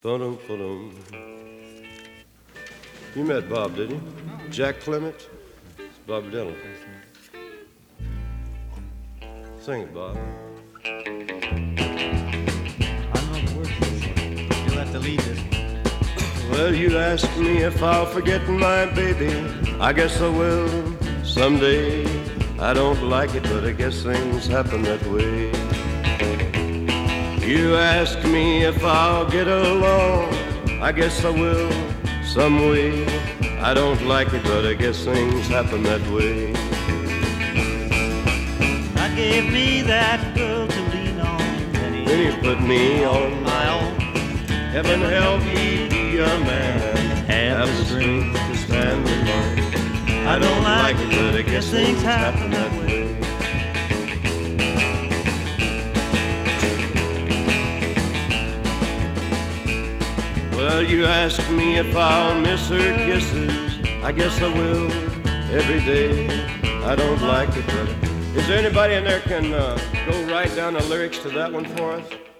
Ba-dum. You met Bob, didn't you? Jack Clement? It's Bob Dylan. Sing it, Bob. I don't know the words to this one. You'll have to lead this one. Well, you ask me if I'll forget my baby. I guess I will someday. I don't like it, but I guess things happen that way. You ask me if I'll get along. I guess I will some way. I don't like it, but I guess things happen that way. God gave me that girl to lean on. Then he put me on my own. Heaven help ye, be a man. Have the strength to stand alone. I don't like it, but I guess things happen that way. Well, you ask me if I'll miss her kisses. I guess I will every day. I don't like it, but is there anybody in there can go write down the lyrics to that one for us?